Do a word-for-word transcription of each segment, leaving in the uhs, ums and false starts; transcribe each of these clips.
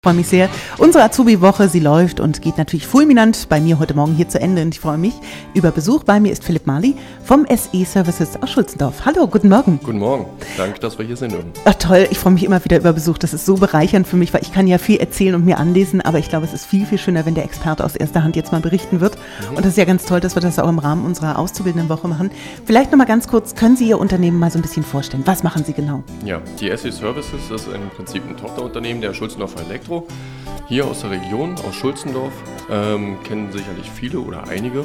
Ich freue mich sehr. Unsere Azubi-Woche, sie läuft und geht natürlich fulminant bei mir heute Morgen hier zu Ende. Und ich freue mich über Besuch. Bei mir ist Philipp Marley vom S E-Services aus Schulzendorf. Hallo, guten Morgen. Guten Morgen. Danke, dass wir hier sind. Ach toll, ich freue mich immer wieder über Besuch. Das ist so bereichernd für mich, weil ich kann ja viel erzählen und mir anlesen, aber ich glaube, es ist viel, viel schöner, wenn der Experte aus erster Hand jetzt mal berichten wird. Mhm. Und das ist ja ganz toll, dass wir das auch im Rahmen unserer Auszubildendenwoche machen. Vielleicht noch mal ganz kurz, können Sie Ihr Unternehmen mal so ein bisschen vorstellen? Was machen Sie genau? Ja, die S E-Services ist im Prinzip ein Tochterunternehmen der Schulzendorfer Elektro. Hier aus der Region, aus Schulzendorf, ähm, kennen sicherlich viele oder einige.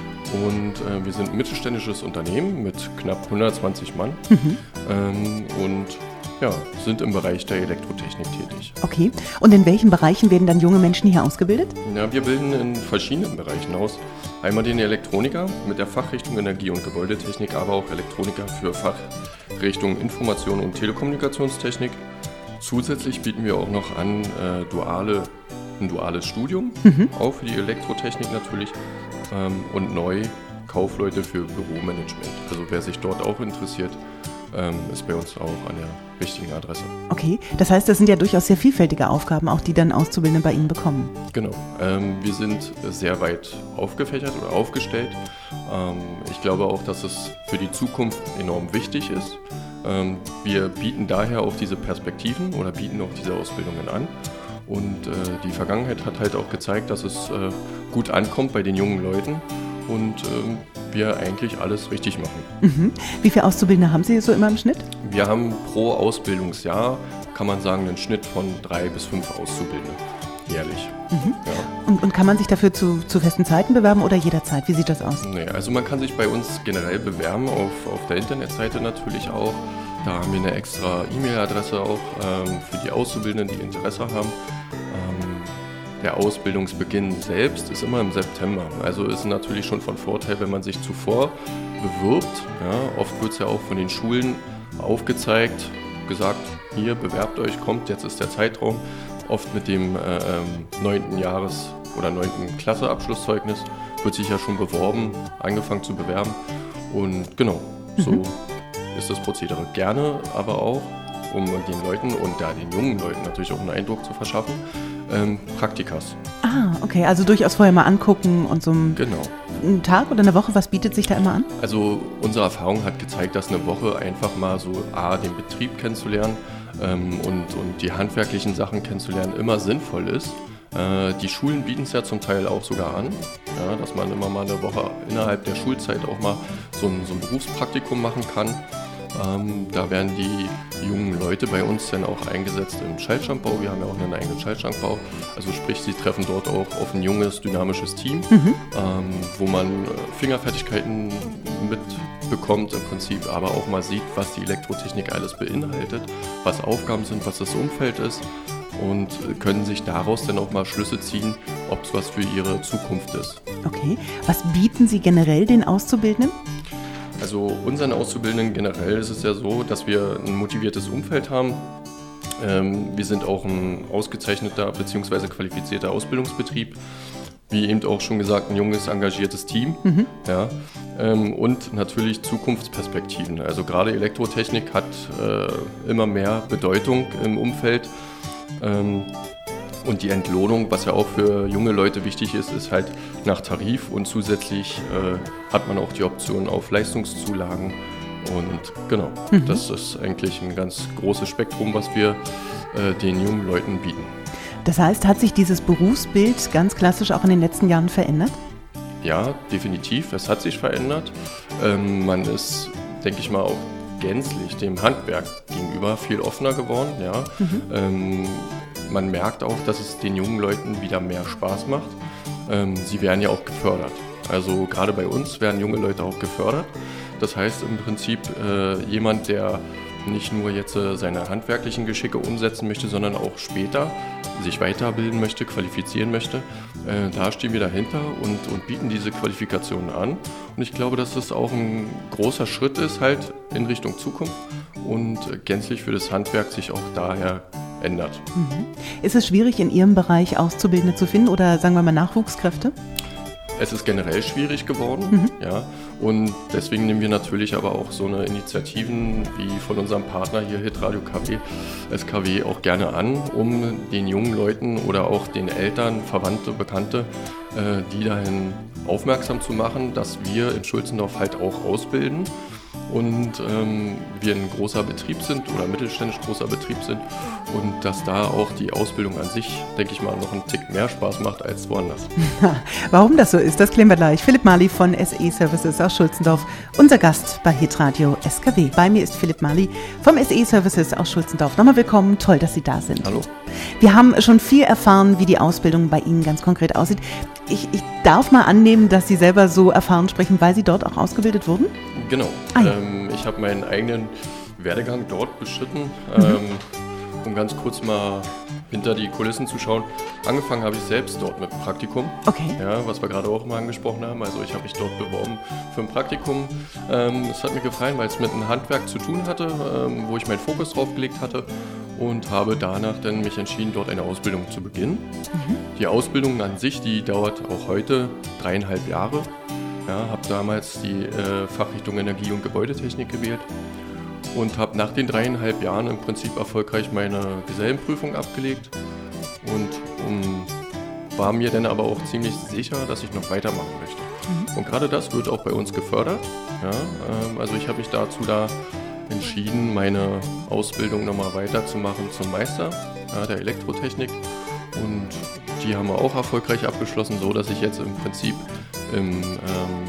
Und äh, wir sind ein mittelständisches Unternehmen mit knapp hundertzwanzig Mann mhm. ähm, und ja, sind im Bereich der Elektrotechnik tätig. Okay, und in welchen Bereichen werden dann junge Menschen hier ausgebildet? Ja, wir bilden in verschiedenen Bereichen aus. Einmal den Elektroniker mit der Fachrichtung Energie- und Gebäudetechnik, aber auch Elektroniker für Fachrichtung Information- und Telekommunikationstechnik. Zusätzlich bieten wir auch noch an äh, duale, ein duales Studium, mhm. auch für die Elektrotechnik natürlich, ähm, und neu Kaufleute für Büromanagement. Also wer sich dort auch interessiert, ähm, ist bei uns auch an der richtigen Adresse. Okay, das heißt, das sind ja durchaus sehr vielfältige Aufgaben, auch die dann Auszubildende bei Ihnen bekommen. Genau, ähm, wir sind sehr weit aufgefächert oder aufgestellt. Ähm, ich glaube auch, dass es für die Zukunft enorm wichtig ist. Ähm, wir bieten daher auch diese Perspektiven oder bieten auch diese Ausbildungen an. Und äh, die Vergangenheit hat halt auch gezeigt, dass es äh, gut ankommt bei den jungen Leuten und äh, wir eigentlich alles richtig machen. Mhm. Wie viele Auszubildende haben Sie so immer im Schnitt? Wir haben pro Ausbildungsjahr, kann man sagen, einen Schnitt von drei bis fünf Auszubildende jährlich. Mhm. Ja. Und, und kann man sich dafür zu, zu festen Zeiten bewerben oder jederzeit? Wie sieht das aus? Nee, also man kann sich bei uns generell bewerben, auf, auf der Internetseite natürlich auch. Da haben wir eine extra E-Mail-Adresse auch ähm, für die Auszubildenden, die Interesse haben. Ähm, der Ausbildungsbeginn selbst ist immer im September. Also ist natürlich schon von Vorteil, wenn man sich zuvor bewirbt. Ja, oft wird es ja auch von den Schulen aufgezeigt, gesagt, hier bewerbt euch, kommt, jetzt ist der Zeitraum. Oft mit dem äh, neunten Jahres- oder neunten Klasse-Abschlusszeugnis wird sich ja schon beworben, angefangen zu bewerben. Und genau, so mhm. ist das Prozedere. Gerne aber auch, um den Leuten und ja, den jungen Leuten natürlich auch einen Eindruck zu verschaffen, ähm, Praktikas. Ah, okay, also durchaus vorher mal angucken und so einen, genau. einen Tag oder eine Woche, was bietet sich da immer an? Also unsere Erfahrung hat gezeigt, dass eine Woche einfach mal so A, den Betrieb kennenzulernen, Ähm, und, und die handwerklichen Sachen kennenzulernen immer sinnvoll ist. Äh, die Schulen bieten es ja zum Teil auch sogar an, ja, dass man immer mal eine Woche innerhalb der Schulzeit auch mal so ein, so ein Berufspraktikum machen kann. Ähm, da werden die jungen Leute bei uns dann auch eingesetzt im Schaltschrankbau. Wir haben ja auch einen eigenen Schaltschrankbau. Also sprich, sie treffen dort auch auf ein junges, dynamisches Team, mhm. ähm, wo man Fingerfertigkeiten mitbekommt im Prinzip, aber auch mal sieht, was die Elektrotechnik alles beinhaltet, was Aufgaben sind, was das Umfeld ist und können sich daraus dann auch mal Schlüsse ziehen, ob es was für ihre Zukunft ist. Okay, was bieten Sie generell den Auszubildenden? Also unseren Auszubildenden generell ist es ja so, dass wir ein motiviertes Umfeld haben. Ähm, wir sind auch ein ausgezeichneter bzw. qualifizierter Ausbildungsbetrieb. Wie eben auch schon gesagt, ein junges, engagiertes Team. Mhm. Ja, ähm, und natürlich Zukunftsperspektiven. Also gerade Elektrotechnik hat äh, immer mehr Bedeutung im Umfeld. Ähm, Und die Entlohnung, was ja auch für junge Leute wichtig ist, ist halt nach Tarif und zusätzlich äh, hat man auch die Option auf Leistungszulagen. Und genau, mhm. das ist eigentlich ein ganz großes Spektrum, was wir äh, den jungen Leuten bieten. Das heißt, hat sich dieses Berufsbild ganz klassisch auch in den letzten Jahren verändert? Ja, definitiv. Es hat sich verändert. Ähm, man ist, denke ich mal, auch gänzlich dem Handwerk gegenüber viel offener geworden. Ja. Mhm. Ähm, Man merkt auch, dass es den jungen Leuten wieder mehr Spaß macht. Ähm, sie werden ja auch gefördert. Also gerade bei uns werden junge Leute auch gefördert. Das heißt im Prinzip äh, jemand, der nicht nur jetzt äh, seine handwerklichen Geschicke umsetzen möchte, sondern auch später sich weiterbilden möchte, qualifizieren möchte. Äh, da stehen wir dahinter und, und bieten diese Qualifikationen an. Und ich glaube, dass das auch ein großer Schritt ist halt in Richtung Zukunft und äh, gänzlich für das Handwerk sich auch daher ändert. Mhm. Ist es schwierig, in Ihrem Bereich Auszubildende zu finden oder sagen wir mal Nachwuchskräfte? Es ist generell schwierig geworden, mhm. ja, Und deswegen nehmen wir natürlich aber auch so eine Initiativen wie von unserem Partner hier Hitradio K W, S K W auch gerne an, um den jungen Leuten oder auch den Eltern, Verwandte, Bekannte, äh, die dahin aufmerksam zu machen, dass wir in Schulzendorf halt auch ausbilden und ähm, wir ein großer Betrieb sind oder mittelständisch großer Betrieb sind und dass da auch die Ausbildung an sich, denke ich mal, noch einen Tick mehr Spaß macht als woanders. Warum das so ist, das klären wir gleich. Philipp Marli von S E Services aus Schulzendorf, unser Gast bei Hitradio S K W. Bei mir ist Philipp Marli vom S E Services aus Schulzendorf. Nochmal willkommen, toll, dass Sie da sind. Hallo. Wir haben schon viel erfahren, wie die Ausbildung bei Ihnen ganz konkret aussieht. Ich, ich darf mal annehmen, dass Sie selber so erfahren sprechen, weil Sie dort auch ausgebildet wurden? Genau. Ah, ja. ähm, ich habe meinen eigenen Werdegang dort beschritten, Mhm. ähm, um ganz kurz mal hinter die Kulissen zu schauen. Angefangen habe ich selbst dort mit Praktikum, Okay. ja, was wir gerade auch mal angesprochen haben. Also ich habe mich dort beworben für ein Praktikum. Ähm, es hat mir gefallen, weil es mit einem Handwerk zu tun hatte, ähm, wo ich meinen Fokus drauf gelegt hatte und habe danach dann mich entschieden, dort eine Ausbildung zu beginnen. Mhm. Die Ausbildung an sich, die dauert auch heute dreieinhalb Jahre. Ja, habe damals die äh, Fachrichtung Energie- und Gebäudetechnik gewählt und habe nach den dreieinhalb Jahren im Prinzip erfolgreich meine Gesellenprüfung abgelegt und um, war mir dann aber auch ziemlich sicher, dass ich noch weitermachen möchte. Mhm. Und gerade das wird auch bei uns gefördert. Ja, ähm, also ich habe mich dazu da entschieden, meine Ausbildung nochmal weiterzumachen zum Meister ja, der Elektrotechnik. Und die haben wir auch erfolgreich abgeschlossen, so dass ich jetzt im Prinzip im, ähm,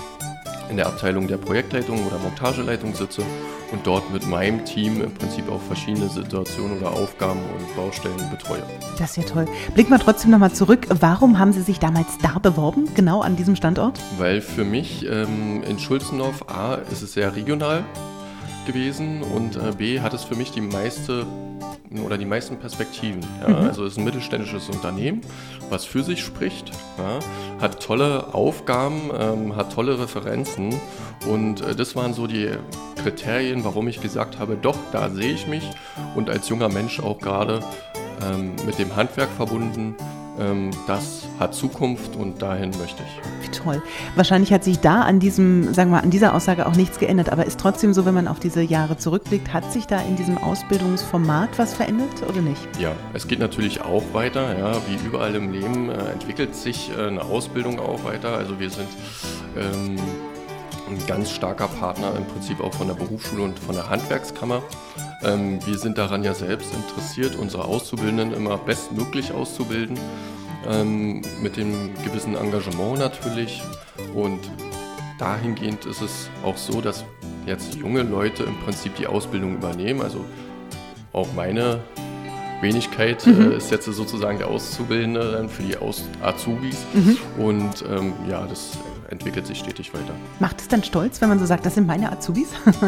in der Abteilung der Projektleitung oder Montageleitung sitze und dort mit meinem Team im Prinzip auch verschiedene Situationen oder Aufgaben und Baustellen betreue. Das ist ja toll. Blicken wir trotzdem nochmal zurück. Warum haben Sie sich damals da beworben, genau an diesem Standort? Weil für mich ähm, in Schulzendorf A ist es sehr regional gewesen und äh, B hat es für mich die meiste oder die meisten Perspektiven. Ja. Mhm. Also es ist ein mittelständisches Unternehmen, was für sich spricht, ja, hat tolle Aufgaben, ähm, hat tolle Referenzen und äh, das waren so die Kriterien, warum ich gesagt habe, doch, da sehe ich mich und als junger Mensch auch gerade ähm, mit dem Handwerk verbunden, ähm, das hat Zukunft und dahin möchte ich. Wie toll. Wahrscheinlich hat sich da an diesem, sagen wir mal, an dieser Aussage auch nichts geändert, aber ist trotzdem so, wenn man auf diese Jahre zurückblickt, hat sich da in diesem Ausbildungsformat was verändert oder nicht? Ja, es geht natürlich auch weiter, ja, wie überall im Leben äh, entwickelt sich äh, eine Ausbildung auch weiter. Also wir sind ähm, ein ganz starker Partner im Prinzip auch von der Berufsschule und von der Handwerkskammer. Ähm, wir sind daran ja selbst interessiert, unsere Auszubildenden immer bestmöglich auszubilden, ähm, mit dem gewissen Engagement natürlich. Und dahingehend ist es auch so, dass jetzt junge Leute im Prinzip die Ausbildung übernehmen. Also auch meine Wenigkeit Mhm. äh, ist jetzt sozusagen der Auszubildende dann für die Aus- Azubis. Mhm. Und ähm, ja, das entwickelt sich stetig weiter. Macht es dann stolz, wenn man so sagt, das sind meine Azubis?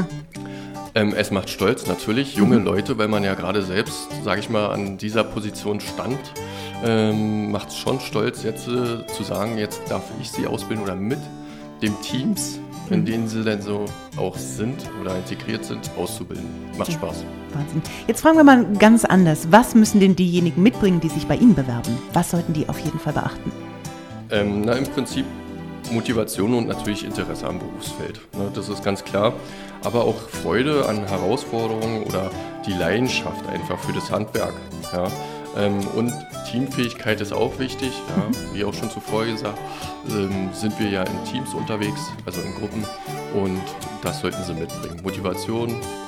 Ähm, es macht stolz natürlich, junge Mhm. Leute, weil man ja gerade selbst, sage ich mal, an dieser Position stand, ähm, macht es schon stolz, jetzt äh, zu sagen, jetzt darf ich sie ausbilden oder mit den Teams, in Mhm. denen sie dann so auch sind oder integriert sind, auszubilden. Macht Ja. Spaß. Wahnsinn. Jetzt fragen wir mal ganz anders. Was müssen denn diejenigen mitbringen, die sich bei Ihnen bewerben? Was sollten die auf jeden Fall beachten? Ähm, na, im Prinzip Motivation und natürlich Interesse am Berufsfeld. Ne, das ist ganz klar. Aber auch Freude an Herausforderungen oder die Leidenschaft einfach für das Handwerk. Ja. Ähm, und Teamfähigkeit ist auch wichtig. Ja. Wie auch schon zuvor gesagt, ähm, sind wir ja in Teams unterwegs, also in Gruppen. Und das sollten sie mitbringen. Motivation,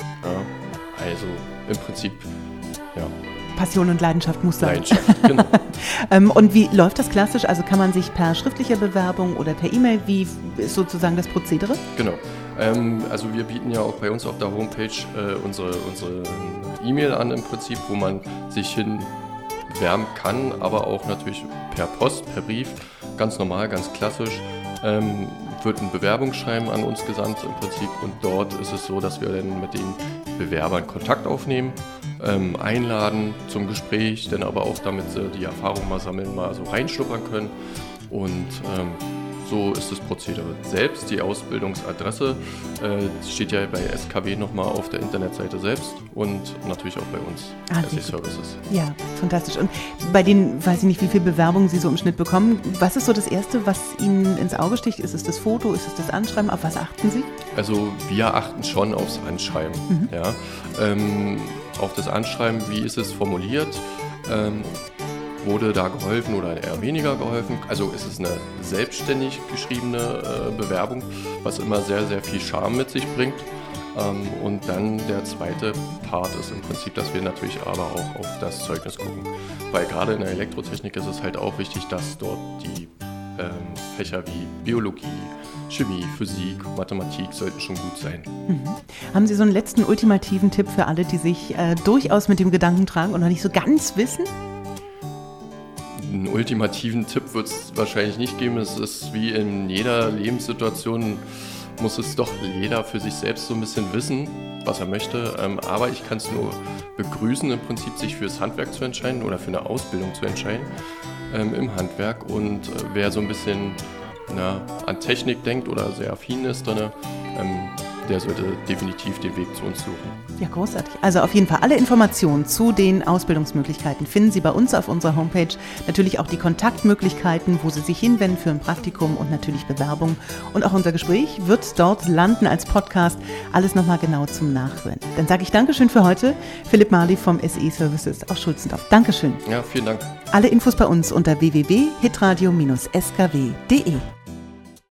ja. Also im Prinzip, ja. Passion und Leidenschaft muss sein. Leidenschaft, genau. Ähm, und wie läuft das klassisch? Also kann man sich per schriftlicher Bewerbung oder per E-Mail, wie ist sozusagen das Prozedere? Genau. Ähm, also wir bieten ja auch bei uns auf der Homepage äh, unsere, unsere E-Mail an im Prinzip, wo man sich hin bewerben kann, aber auch natürlich per Post, per Brief, ganz normal, ganz klassisch. Ähm, wird ein Bewerbungsschreiben an uns gesandt im Prinzip und dort ist es so, dass wir dann mit den Bewerbern Kontakt aufnehmen, ähm, einladen zum Gespräch, dann aber auch damit sie die Erfahrung mal sammeln, mal so reinschnuppern können und ähm, so ist das Prozedere. Selbst die Ausbildungsadresse äh, steht ja bei S K W nochmal auf der Internetseite selbst und natürlich auch bei uns, ah, S E Services. Ja, fantastisch. Und bei den, weiß ich nicht, wie viele Bewerbungen Sie so im Schnitt bekommen, was ist so das Erste, was Ihnen ins Auge sticht? Ist es das Foto, ist es das Anschreiben? Auf was achten Sie? Also wir achten schon aufs Anschreiben. Mhm. Ja. Ähm, auf das Anschreiben, wie ist es formuliert? Ähm, wurde da geholfen oder eher weniger geholfen? Also ist es eine selbstständig geschriebene äh, Bewerbung, was immer sehr, sehr viel Charme mit sich bringt. Ähm, und dann der zweite Part ist im Prinzip, dass wir natürlich aber auch auf das Zeugnis gucken. Weil gerade in der Elektrotechnik ist es halt auch wichtig, dass dort die ähm, Fächer wie Biologie, Chemie, Physik, Mathematik sollten schon gut sein. Mhm. Haben Sie so einen letzten ultimativen Tipp für alle, die sich äh, durchaus mit dem Gedanken tragen und noch nicht so ganz wissen? Einen ultimativen Tipp wird es wahrscheinlich nicht geben. Es ist wie in jeder Lebenssituation, muss es doch jeder für sich selbst so ein bisschen wissen, was er möchte. Ähm, aber ich kann es nur begrüßen, im Prinzip sich fürs Handwerk zu entscheiden oder für eine Ausbildung zu entscheiden ähm, im Handwerk. Und äh, wer so ein bisschen na, an Technik denkt oder sehr affin ist, dann, ähm, der sollte definitiv den Weg zu uns suchen. Ja, großartig. Also auf jeden Fall alle Informationen zu den Ausbildungsmöglichkeiten finden Sie bei uns auf unserer Homepage. Natürlich auch die Kontaktmöglichkeiten, wo Sie sich hinwenden für ein Praktikum und natürlich Bewerbung. Und auch unser Gespräch wird dort landen als Podcast. Alles nochmal genau zum Nachhören. Dann sage ich Dankeschön für heute. Philipp Marley vom S E Services aus Schulzendorf. Dankeschön. Ja, vielen Dank. Alle Infos bei uns unter w w w punkt hitradio Bindestrich s k w punkt d e.